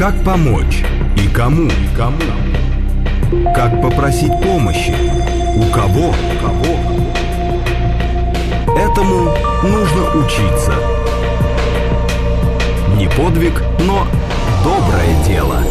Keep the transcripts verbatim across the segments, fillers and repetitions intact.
Как помочь и кому? Кому? Как попросить помощи? У кого? У кого? Этому нужно учиться. Не подвиг, но доброе дело.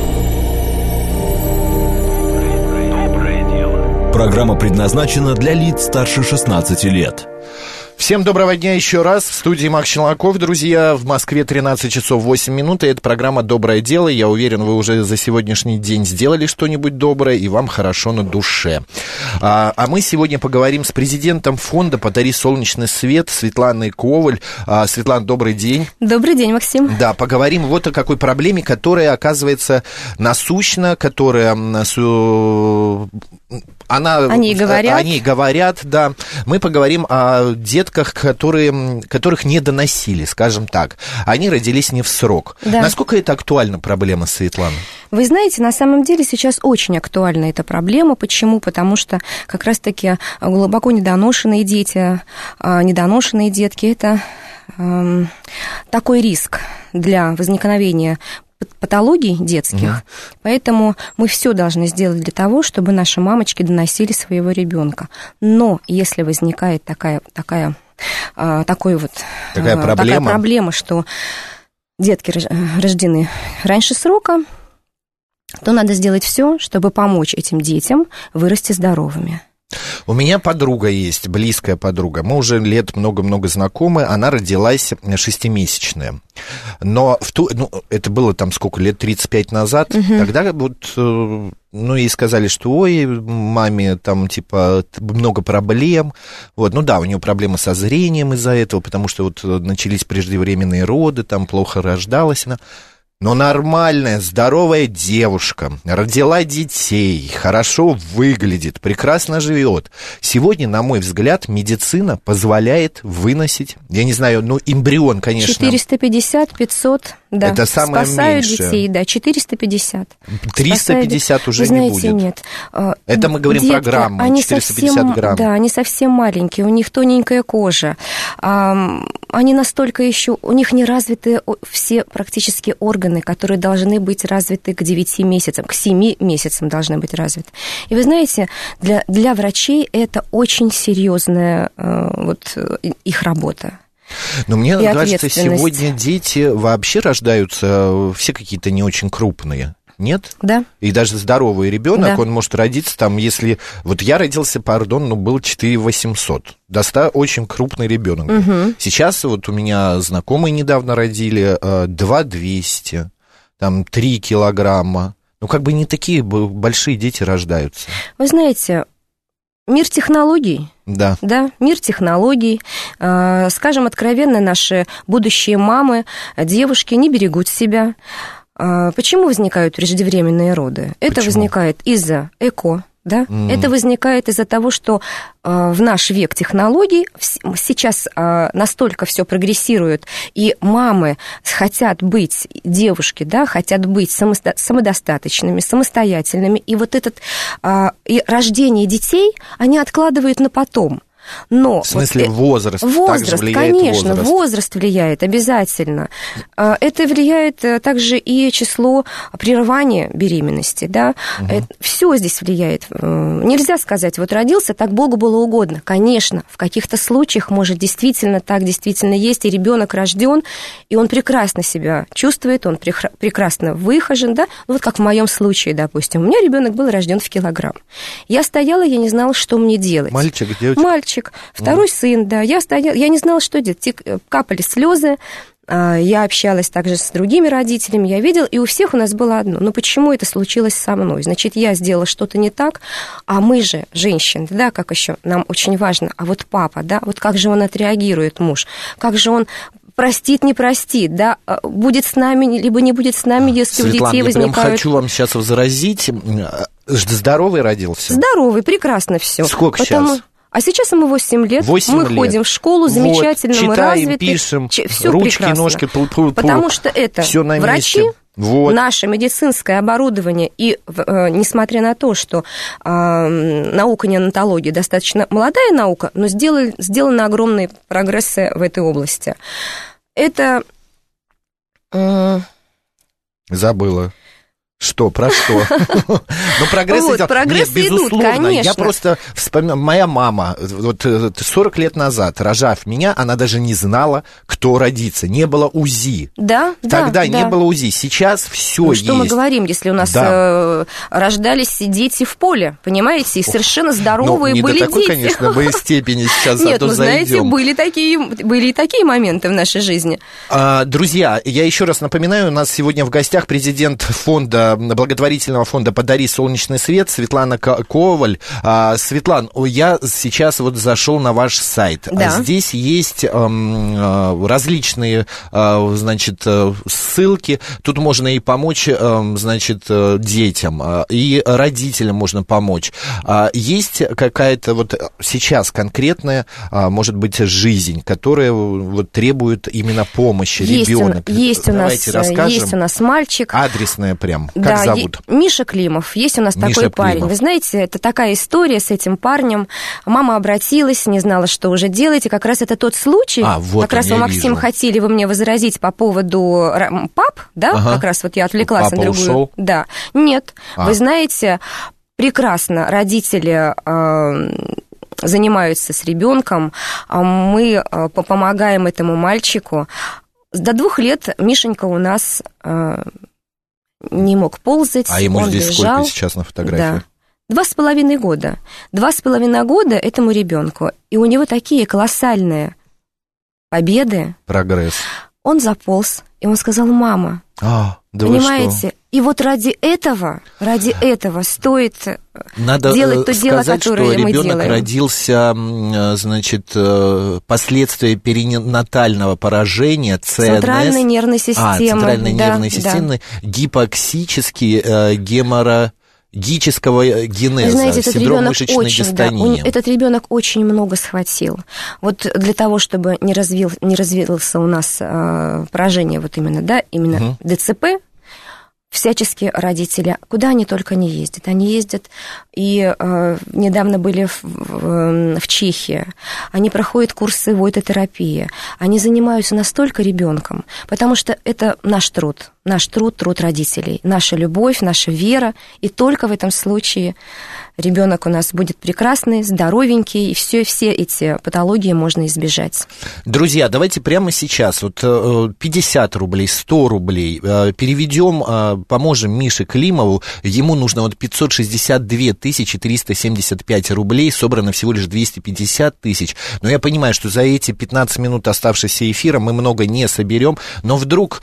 Доброе дело. Программа предназначена для лиц старше шестнадцати лет. Всем доброго дня еще раз. В студии Макс Челноков, друзья. В Москве тринадцать часов восемь минут. И это программа «Доброе дело». Я уверен, вы уже за сегодняшний день сделали что-нибудь доброе, и вам хорошо на душе. А, а мы сегодня поговорим с президентом фонда «Подари солнечный свет» Светланой Коваль. А, Светлана, добрый день. Добрый день, Максим. Да, поговорим вот о какой проблеме, которая, оказывается, насущна, которая... Она, они говорят. Они говорят, да. Мы поговорим о детках, которые, которых не доносили, скажем так. Они родились не в срок. Да. Насколько это актуальна проблема, Светлана? Вы знаете, на самом деле сейчас очень актуальна эта проблема. Почему? Потому что как раз-таки глубоко недоношенные дети, недоношенные детки – это э, такой риск для возникновения патологий детских, mm. поэтому мы все должны сделать для того, чтобы наши мамочки доносили своего ребенка. Но если возникает такая, такая, такой вот, такая, проблема. такая проблема, что детки рождены раньше срока, то надо сделать все, чтобы помочь этим детям вырасти здоровыми. У меня подруга есть, близкая подруга. Мы уже лет много-много знакомы. Она родилась шестимесячная. Но в ту, ну, это было там сколько, лет тридцать пять назад. Угу. Тогда вот, ну, ей сказали, что ой, маме там типа много проблем. Вот, ну да, у нее проблемы со зрением из-за этого, потому что вот начались преждевременные роды, там плохо рождалась она. Но нормальная, здоровая девушка, родила детей, хорошо выглядит, прекрасно живет. Сегодня, на мой взгляд, медицина позволяет выносить, я не знаю, ну, эмбрион, конечно. четыреста пятьдесят - пятьсот, да. Это самое спасают меньшее. Детей, да, четыреста пятьдесят. триста пятьдесят уже Вы знаете, не будет. Нет. Это мы говорим Детки, про граммы, они четыреста пятьдесят совсем, грамм. Да, они совсем маленькие, у них тоненькая кожа. Они настолько еще, у них не развиты все практически органы, которые должны быть развиты к девяти месяцам, к семи месяцам должны быть развиты. И вы знаете, для, для врачей это очень серьезная вот, их работа. Но мне кажется, сегодня дети вообще рождаются все какие-то не очень крупные. Нет? Да. И даже здоровый ребенок, да. он может родиться там, если... Вот я родился, пардон, ну, был четыре тысячи восемьсот. Достаточно очень крупный ребенок. Угу. Сейчас вот у меня знакомые недавно родили два тысячи двести, там три килограмма. Ну, как бы не такие большие дети рождаются. Вы знаете, мир технологий. Да. Да, мир технологий. Скажем откровенно, наши будущие мамы, девушки не берегут себя. Почему возникают преждевременные роды? Это Почему? возникает из-за эко, да? Mm. Это возникает из-за того, что в наш век технологий сейчас настолько все прогрессирует, и мамы хотят быть, девушки, да, хотят быть самодостаточными, самостоятельными, и вот это и рождение детей они откладывают на потом. Но в смысле, вот, возраст? Возраст, также влияет конечно, возраст. возраст влияет обязательно. Это влияет также и число прерывания беременности, да. Угу. Все здесь влияет. Нельзя сказать, вот родился, так Богу было угодно. Конечно, в каких-то случаях, может, действительно так действительно есть, и ребенок рожден, и он прекрасно себя чувствует, он прекрасно выхожен, да. Ну, вот как в моем случае, допустим, у меня ребенок был рожден в килограмм. Я стояла, я не знала, что мне делать. Мальчик, девочка? Мальчик. Второй mm. сын, да, я стояла, я не знала, что делать, капали слезы, я общалась также с другими родителями, я видела, и у всех у нас было одно, ну почему это случилось со мной? Значит, я сделала что-то не так, а мы же, женщины, да, как еще, нам очень важно, а вот папа, да, вот как же он отреагирует, муж, как же он простит, не простит, да, будет с нами, либо не будет с нами, если Светлана, у детей возникают... я прям хочу вам сейчас возразить, здоровый родился? Здоровый, прекрасно все. Сколько Потому... сейчас? А сейчас ему восемь лет, восемь мы лет. ходим в школу, замечательно, вот, мы читаем, развиты. Пишем, Ч- все ручки, прекрасно. ножки, пу- пу- Потому пу- что это всё на врачи, месте. Вот. наше медицинское оборудование, и э, несмотря на то, что э, наука неонатологии достаточно молодая наука, но сделали, сделаны огромные прогрессы в этой области. Это... Э, Забыла. Что, про что? Ну, прогресс Вот, идет. прогрессы Нет, идут, безусловно. конечно. Я просто вспоминаю, моя мама, вот сорок лет назад, рожав меня, она даже не знала, кто родится. Не было УЗИ. Да, Тогда да, не да. было УЗИ. Сейчас все Ну, есть. что мы говорим, если у нас Да. э, рождались дети в поле, понимаете, и совершенно здоровые ну, не были до такой, дети. конечно, бы степени сейчас, Нет, а то ну, знаете, зайдем. были такие, были и такие моменты в нашей жизни. А, друзья, я еще раз напоминаю, у нас сегодня в гостях президент фонда, благотворительного фонда «Подари солнечный свет» Светлана Коваль. А, Светлан, я сейчас вот зашел на ваш сайт. Да. Здесь есть эм, различные, э, значит, ссылки. Тут можно и помочь, э, значит, детям, э, и родителям можно помочь. А, есть какая-то вот сейчас конкретная, а, может быть, жизнь, которая вот требует именно помощи, Есть, ребенок. у, есть, у нас, расскажем. есть у нас мальчик. Адресная прям. Как да, зовут? Е- Миша Климов. Есть у нас Миша такой парень. Климов. Вы знаете, это такая история с этим парнем. Мама обратилась, не знала, что уже делать. И как раз это тот случай, А, вот как раз он, вы, я Максим, вижу. хотели вы мне возразить по поводу ра- пап, да? Ага. Как раз вот я отвлеклась Папа на другую. ушел? Да. Нет. А. Вы знаете, прекрасно родители э, занимаются с ребенком. Мы э, помогаем этому мальчику. До двух лет Мишенька у нас э, не мог ползать, А ему он здесь лежал. сколько сейчас на фотографии? Да. Два с половиной года. Два с половиной года этому ребенку. И у него такие колоссальные победы. Прогресс. Он заполз, и он сказал: мама, А, да вы понимаете? что? И вот ради этого, ради этого стоит Надо делать то дело, сказать, которое что мы ребенок делаем. родился, значит, последствия перинатального поражения, ЦНС. Центральной нервной системы. А, центральной да, нервной да. системы, гипоксический э, гемора... гического генеза, Вы знаете, этот синдром ребенок мышечной очень, да, дистонии. он- этот ребенок очень много схватил. Вот для того, чтобы не, развил, не развился у нас э, поражение вот именно, да, именно Мгм. ДЦП, всячески родители, куда они только не ездят. Они ездят и э, недавно были в, в, в Чехии, они проходят курсы войтотерапии, они занимаются настолько ребенком, потому что это наш труд, наш труд, труд родителей, наша любовь, наша вера, и только в этом случае ребенок у нас будет прекрасный, здоровенький, и все, все эти патологии можно избежать. Друзья, давайте прямо сейчас вот пятьдесят рублей, сто рублей переведем, поможем Мише Климову. Ему нужно вот пятьсот шестьдесят две тысячи триста семьдесят пять рублей, собрано всего лишь двести пятьдесят тысяч. Но я понимаю, что за эти пятнадцать минут оставшихся эфира мы много не соберем, но вдруг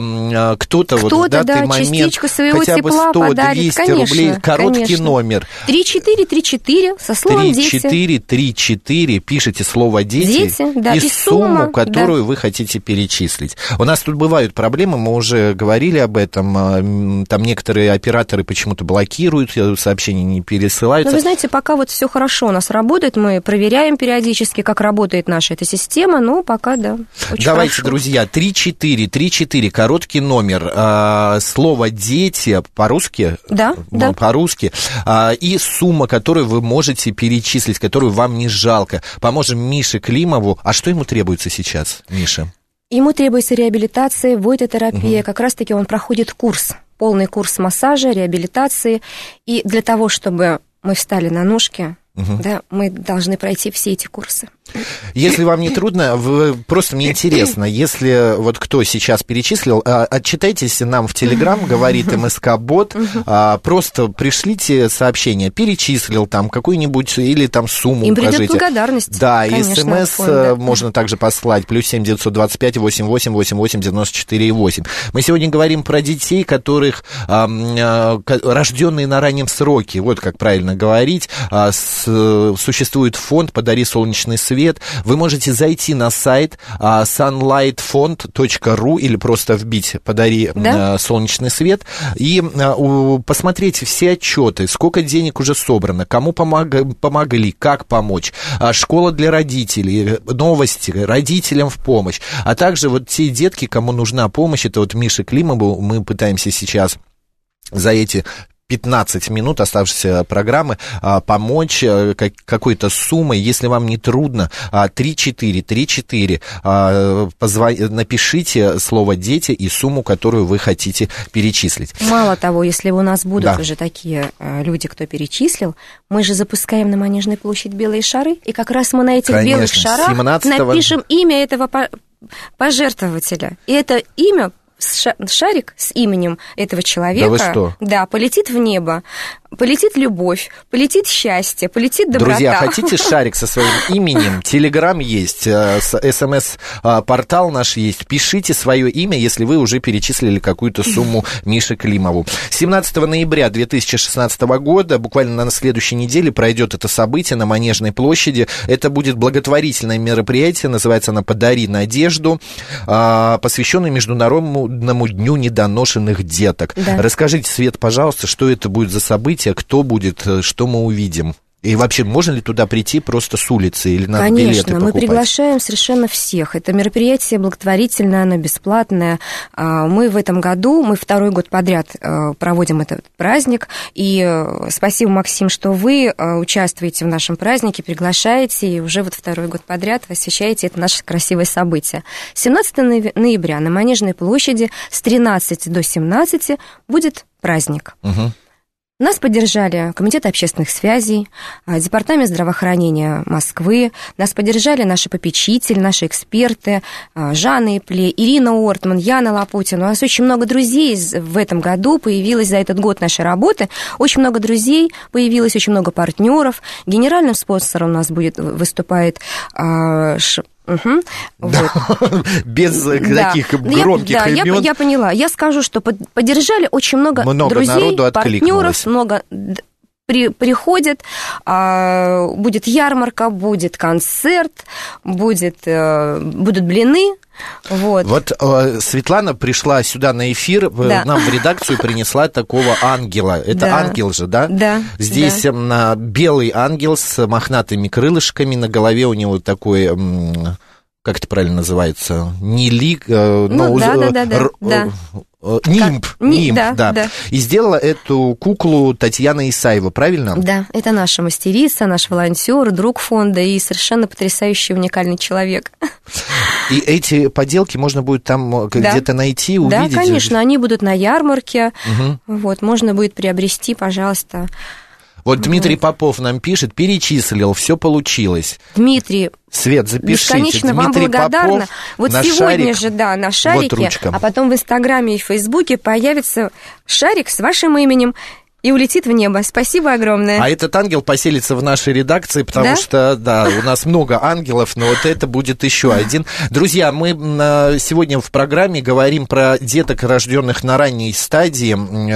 а, кто-то, Кто-то, вот в датый да, момент частичку своего хотя бы тепла сто подарит, двести конечно, рублей, короткий конечно. номер. три четыре три четыре со словом три «дети». четыре три четыре, пишите слово «дети», Дети, да, и, и сумму, сумма, которую вы хотите перечислить. У нас тут бывают проблемы, мы уже говорили об этом, там некоторые операторы почему-то блокируют, сообщения не пересылаются. Но вы знаете, пока вот все хорошо у нас работает, мы проверяем периодически, как работает наша эта система, но пока, да, очень Давайте, хорошо. друзья, три четыре три четыре, короткий номер, а, слово «дети» по-русски, Да, ну, да. по-русски, а, и сумма, которую вы можете перечислить, которую вам не жалко. Поможем Мише Климову. А что ему требуется сейчас, Миша? Ему требуется реабилитация, войтотерапия, Угу. как раз-таки он проходит курс, полный курс массажа, реабилитации, и для того, чтобы мы встали на ножки, Угу. да, мы должны пройти все эти курсы. Если вам не трудно, вы, просто мне интересно, если вот кто сейчас перечислил, а, отчитайтесь нам в Телеграм, говорит МСК-бот, а, просто пришлите сообщение, перечислил там какую-нибудь или там сумму Им придет укажите. благодарность. Да, и конечно, от СМС фонда. можно также послать, плюс семь девятьсот двадцать пять восемьдесят восемь восемьдесят восемь девяносто четыре восемь. Мы сегодня говорим про детей, которых а, а, рожденные на раннем сроке, вот как правильно говорить, а, с, существует фонд «Подари солнечный свет». Вы можете зайти на сайт а, санлайт фонд точка ру или просто вбить «Подари Да? а, солнечный свет» и а, у, посмотреть все отчеты, сколько денег уже собрано, кому помог, помогли, как помочь, а, школа для родителей, новости, родителям в помощь, а также вот те детки, кому нужна помощь, это вот Миша Климову, мы пытаемся сейчас за эти пятнадцать минут оставшейся программы помочь какой-то суммой, если вам не трудно, три четыре три четыре, напишите слово «дети» и сумму, которую вы хотите перечислить. Мало того, если у нас будут да. уже такие люди, кто перечислил, мы же запускаем на Манежной площади белые шары, и как раз мы на этих Конечно, белых шарах семнадцатого напишем имя этого пожертвователя. И это имя, шарик с именем этого человека, да, вы что? Да, полетит в небо, полетит любовь, полетит счастье, полетит доброта. Друзья, хотите шарик со своим именем? Телеграм есть, СМС-портал наш есть. Пишите свое имя, если вы уже перечислили какую-то сумму Мише Климову. семнадцатого ноября две тысячи шестнадцатого года, буквально на следующей неделе, пройдет это событие на Манежной площади. Это будет благотворительное мероприятие, называется оно «Подари надежду», посвященное Международному дню недоношенных деток. Да. Расскажите, Свет, пожалуйста, что это будет за событие? Кто будет, что мы увидим? И вообще, можно ли туда прийти просто с улицы или надо Конечно, билеты покупать? Мы приглашаем совершенно всех. Это мероприятие благотворительное, оно бесплатное. Мы в этом году, мы второй год подряд проводим этот праздник. И спасибо, Максим, что вы участвуете в нашем празднике, приглашаете, и уже вот второй год подряд вы освещаете это наше красивое событие. семнадцатого ноября на Манежной площади с тринадцати до семнадцати будет праздник. Угу. Нас поддержали Комитет общественных связей, Департамент здравоохранения Москвы, нас поддержали наши попечители, наши эксперты, Жанна Ипле, Ирина Ортман, Яна Лапутина. У нас очень много друзей в этом году появилось за этот год нашей работы. Очень много друзей появилось, очень много партнеров. Генеральным спонсором у нас будет выступает Угу. Да. Вот. Без да. таких громких я, имен. Да, я, я поняла. Я скажу, что поддержали очень много, много друзей, партнеров, много при, приходят, а, будет ярмарка, будет концерт, будет, а, будут блины. Вот, вот э, Светлана пришла сюда на эфир, да. нам в редакцию принесла такого ангела. Это да. ангел же, да? Да. Здесь да. белый ангел с мохнатыми крылышками, на голове у него такой... как это правильно называется? Не лик, но... Ну, да, да, да, да, да. Нимб, как? нимб, да, да. да. И сделала эту куклу Татьяна Исаева, правильно? Да, это наша мастерица, наш волонтер, друг фонда и совершенно потрясающий, уникальный человек. И эти поделки можно будет там да. где-то найти, увидеть? Да, конечно, они будут на ярмарке, угу. вот, можно будет приобрести, пожалуйста. Вот Дмитрий вот. Попов нам пишет, перечислил, все получилось. Дмитрий, Свет, запишите. Бесконечно Дмитрий вам благодарна. Попов, вот на сегодня шарик, же, да, на шарике, вот а потом в Инстаграме и в Фейсбуке появится шарик с вашим именем и улетит в небо. Спасибо огромное. А этот ангел поселится в нашей редакции, потому да? что, да, у нас много ангелов, но вот это будет еще один. Друзья, мы сегодня в программе говорим про деток, рожденных на ранней стадии,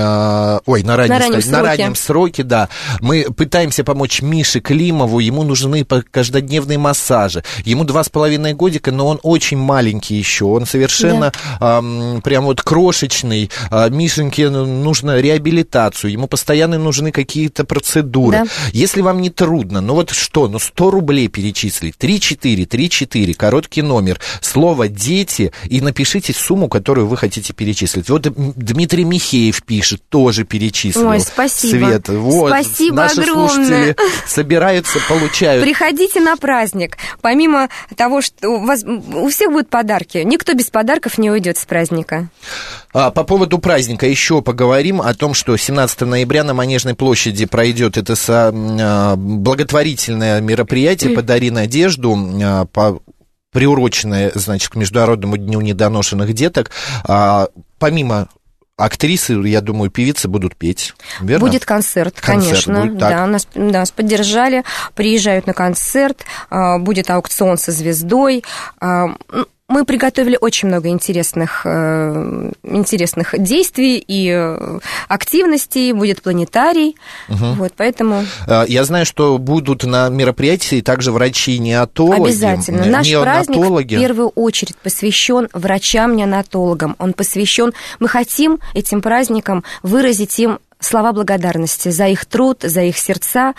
ой, на, ранней на, раннем, стадии, на раннем сроке, да. Мы пытаемся помочь Мише Климову, ему нужны каждодневные массажи. Ему два с половиной годика, но он очень маленький еще, он совершенно да. эм, прям вот крошечный. Мишеньке нужно реабилитацию, ему постоянно нужны какие-то процедуры. Да. Если вам не трудно, ну вот что, ну сто рублей перечислить, три четыре три четыре, короткий номер, слово «дети», и напишите сумму, которую вы хотите перечислить. Вот Дмитрий Михеев пишет, тоже перечислил. Ой, спасибо. Свет. Вот, спасибо наши огромное. Слушатели собираются, получают. Приходите на праздник. Помимо того, что у вас у всех будут подарки, никто без подарков не уйдет с праздника. А, по поводу праздника еще поговорим о том, что семнадцатого ноября на Манежной площади пройдет это со, а, благотворительное мероприятие «Подари надежду», а, по, приуроченное, значит, к Международному дню недоношенных деток. А, помимо актрисы, я думаю, певицы будут петь, верно? Будет концерт, концерт конечно. Будет, да, нас, нас поддержали, приезжают на концерт, а, будет аукцион со звездой. А, мы приготовили очень много интересных, интересных действий и активностей, будет планетарий, угу. вот, поэтому... Я знаю, что будут на мероприятии также врачи-неонатологи. Обязательно. Наш праздник в первую очередь посвящен врачам-неонатологам. Он посвящен... Мы хотим этим праздником выразить им слова благодарности за их труд, за их сердца,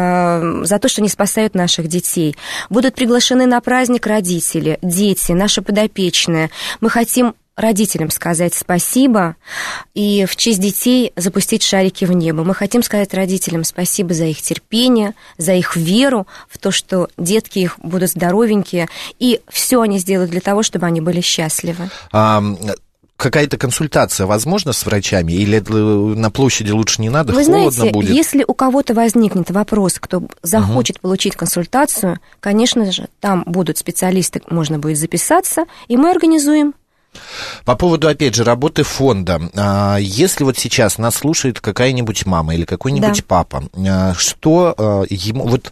э, за то, что они спасают наших детей. Будут приглашены на праздник родители, дети, наши подопечные. Мы хотим родителям сказать спасибо и в честь детей запустить шарики в небо. Мы хотим сказать родителям спасибо за их терпение, за их веру в то, что детки их будут здоровенькие, и все они сделают для того, чтобы они были счастливы. А, какая-то консультация возможна с врачами? Или на площади лучше не надо, Вы холодно знаете, будет? Если у кого-то возникнет вопрос, кто захочет угу. получить консультацию, конечно же, там будут специалисты, можно будет записаться, и мы организуем. По поводу, опять же, работы фонда. Если вот сейчас нас слушает какая-нибудь мама или какой-нибудь да. папа, что ему... Вот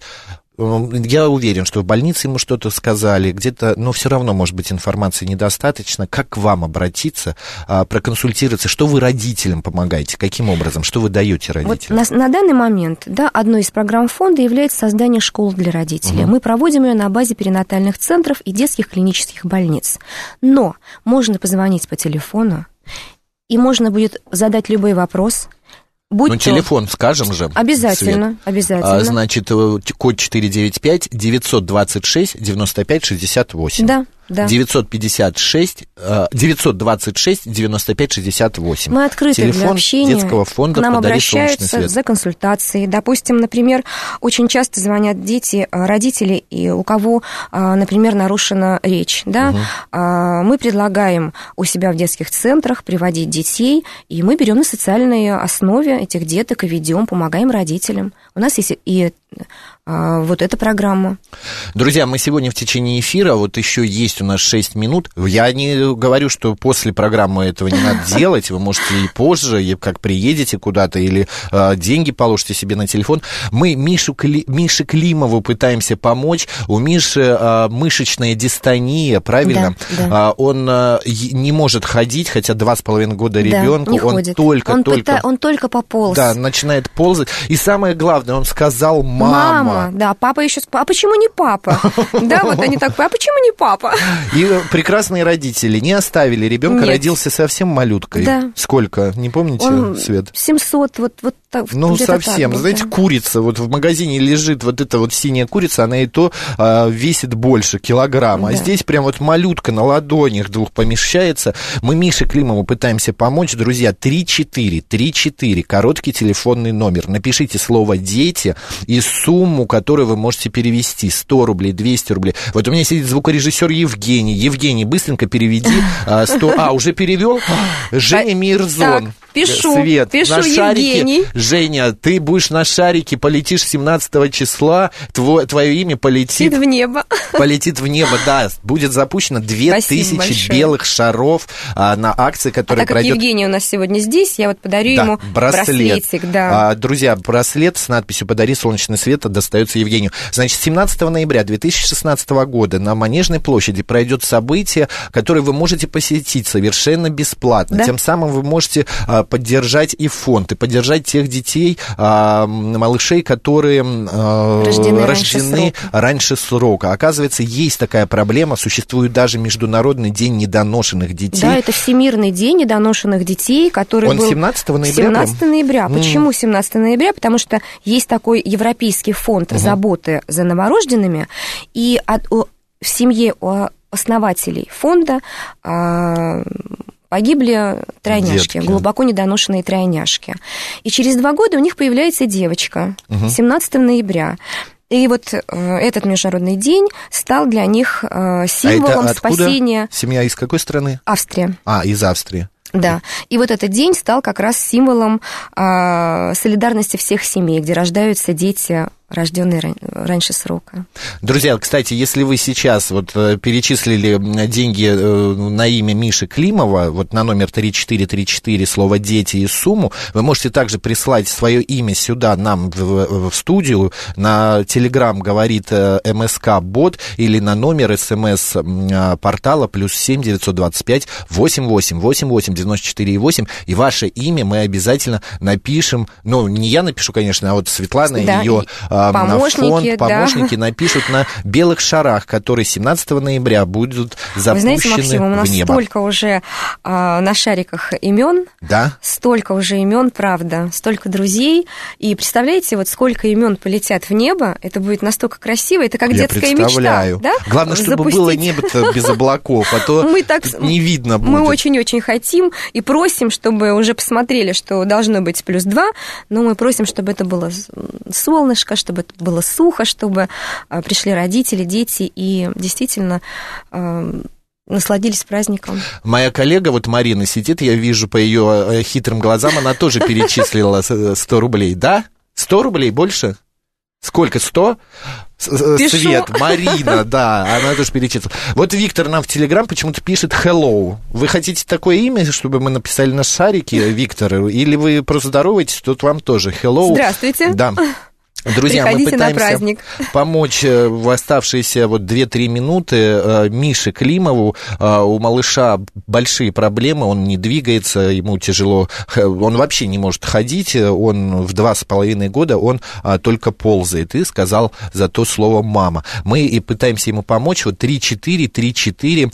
я уверен, что в больнице ему что-то сказали, где-то, но все равно, может быть, информации недостаточно. Как к вам обратиться, проконсультироваться? Что вы родителям помогаете? Каким образом? Что вы даете родителям? Вот на, на данный момент, да, одной из программ фонда является создание школ для родителей. Угу. Мы проводим ее на базе перинатальных центров и детских клинических больниц. Но можно позвонить по телефону, и можно будет задать любой вопрос. Будь ну, то... телефон скажем же. Обязательно, Свет. обязательно. А, значит, код четыреста девяносто пять девятьсот двадцать шесть девяносто пять шестьдесят восемь. Да. Да. девятьсот пятьдесят шесть, девятьсот двадцать шесть девяносто пять шестьдесят восемь. Мы открыты Телефон для общения. Детского фонда к нам «Подари солнечный обращаются свет». за консультацией. Допустим, например, очень часто звонят дети, родители, и у кого, например, нарушена речь. Да? Угу. Мы предлагаем у себя в детских центрах приводить детей, и мы берем на социальной основе этих деток и ведем, помогаем родителям. У нас есть и вот эта программа. Друзья, мы сегодня в течение эфира, вот еще есть у нас шесть минут. Я не говорю, что после программы этого не надо делать. Вы можете и позже, и как приедете куда-то, или э, деньги положите себе на телефон. Мы Мишу Кли... Мише Климову пытаемся помочь. У Миши э, мышечная дистония, правильно? Да, да. Э, он э, не может ходить, хотя два с половиной года ребенку. Да, не он ходит. только, он, только... пыта... он только пополз. Да, начинает ползать. И самое главное, он сказал «мама». Мама, да, папа еще... А почему не папа? Да, вот они так, а почему не папа? И прекрасные родители не оставили ребенка, родился совсем малюткой. Да. Сколько? Не помните, он Свет? семьсот, вот, вот так. Ну, совсем. Так, знаете, да. Курица, вот в магазине лежит вот эта вот синяя курица, она и то а, весит больше килограмма. Да. А здесь прям вот малютка на ладонях двух помещается. Мы Мише Климову пытаемся помочь. Друзья, три четыре три четыре, короткий телефонный номер. Напишите слово «дети» и сумму, которую вы можете перевести. сто рублей, двести рублей. Вот у меня сидит звукорежиссер Евгений. Евгений, быстренько переведи. сто... А, уже перевел? Женя Мирзон. Так, пишу, Свет, пишу, на Евгений. Шарике. Женя, ты будешь на шарике, полетишь семнадцатого числа, твое, твое имя полетит... в небо. Полетит в небо, да. Будет запущено две тысячи белых шаров а, на акции, которая а так пройдет... как Евгений у нас сегодня здесь, я вот подарю да, ему браслет. браслетик. Да. А, друзья, браслет с надписью «Подари солнечный свет» достается Евгению. Значит, семнадцатого ноября две тысячи шестнадцатого года на Манежной площади пройдет событие, которое вы можете посетить совершенно бесплатно. Да? Тем самым вы можете а, поддержать и фонд, и поддержать тех детей, а, малышей, которые а, рождены, рождены раньше, срока. раньше срока. Оказывается, есть такая проблема, существует даже Международный день недоношенных детей. Да, это Всемирный день недоношенных детей, который Он был... семнадцатого ноября? семнадцатого ноября. Mm. Почему семнадцатого ноября? Потому что есть такой европейский фонд uh-huh. заботы за новорожденными, и от, о, в семье у основателей фонда а, погибли тройняшки, Детки. глубоко недоношенные тройняшки. И через два года у них появляется девочка, uh-huh. семнадцатого ноября. И вот э, этот международный день стал для них э, символом а это спасения. Семья из какой страны? Австрия. А, из Австрии. Да, и вот этот день стал как раз символом э, солидарности всех семей, где рождаются дети, рожденные ран... раньше срока. Друзья, кстати, если вы сейчас вот перечислили деньги на имя Миши Климова, вот на номер три четыре три четыре, слово «дети» и сумму, вы можете также прислать свое имя сюда, нам в, в студию, на Telegram говорит МСК-бот или на номер СМС-портала плюс семь девятьсот двадцать пять восемьдесят восемь восемьдесят восемь девяносто четыре восемь, и ваше имя мы обязательно напишем, ну, не я напишу, конечно, а вот Светлана, да, ее... помощники, на фонд, да. помощники напишут на белых шарах, которые семнадцатого ноября будут запущены Вы знаете, Максим, у нас в небо. столько уже а, на шариках имен, Да? столько уже имен, правда, столько друзей, и представляете, вот сколько имен полетят в небо, это будет настолько красиво, это как Я детская представляю. мечта, да? Главное, чтобы Запустить. было небо-то без облаков, а то мы так, не видно будет. Мы очень-очень хотим и просим, чтобы уже посмотрели, что должно быть плюс два, но мы просим, чтобы это было солнышко, чтобы это было сухо, чтобы пришли родители, дети и действительно насладились праздником. Моя коллега, вот Марина, сидит, я вижу по ее хитрым глазам, она тоже перечислила сто рублей. Да? сто рублей больше? Сколько? сто? Пишу. Свет, Марина, да, она тоже перечислила. Вот Виктор нам в Телеграм почему-то пишет hello. Вы хотите такое имя, чтобы мы написали на шарике, Виктор? Или вы просто здороваетесь, тут вам тоже hello. Здравствуйте. Да. Друзья, приходите мы пытаемся на праздник. помочь в оставшиеся вот две-три минуты Мише Климову. У малыша большие проблемы, он не двигается, ему тяжело, он вообще не может ходить, он в два с половиной года, он только ползает, и сказал за то слово «мама». Мы и пытаемся ему помочь, вот три четыре три четыре,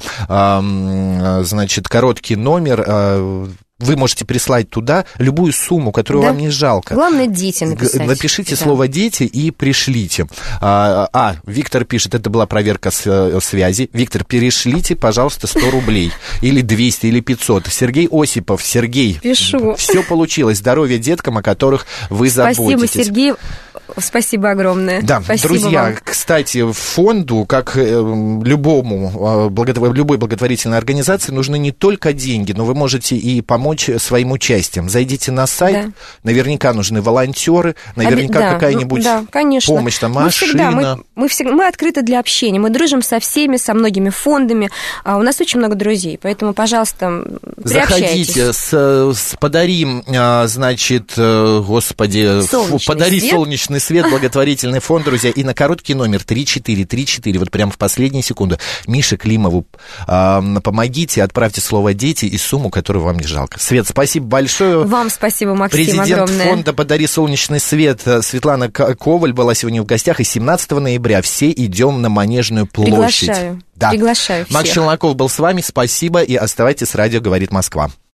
значит, короткий номер. Вы можете прислать туда любую сумму, которую да. вам не жалко. Главное, дети написать. Напишите да. слово «дети» и пришлите. А, а, Виктор пишет, это была проверка связи. Виктор, перешлите, пожалуйста, сто рублей. Или двести, или пятьсот. Сергей Осипов, Сергей. Пишу. Все получилось. Здоровья деткам, о которых вы заботитесь. Спасибо, Сергей. Спасибо огромное. Да, Спасибо друзья, вам. кстати, фонду, как любому, любой благотворительной организации, нужны не только деньги, но вы можете и помочь своим участием. Зайдите на сайт, да. наверняка нужны волонтеры, наверняка да, какая-нибудь да, помощь, там, машина. Мы, всегда, мы, мы, всегда, мы открыты для общения, мы дружим со всеми, со многими фондами, а у нас очень много друзей, поэтому, пожалуйста, заходите, с, с, подарим, значит, господи, фу, подари свет. солнечный свет, благотворительный фонд, друзья, и на короткий номер три четыре три четыре, вот прямо в последние секунды, Мише Климову э, помогите, отправьте слово «дети» и сумму, которую вам не жалко. Свет, спасибо большое. Вам спасибо, Максим, Президент огромное. фонда «Подари солнечный свет» Светлана Коваль была сегодня в гостях, и семнадцатого ноября все идем на Манежную площадь. Приглашаю, да. приглашаю всех. Макс Челноков был с вами, спасибо, и оставайтесь с радио «Говорит Москва».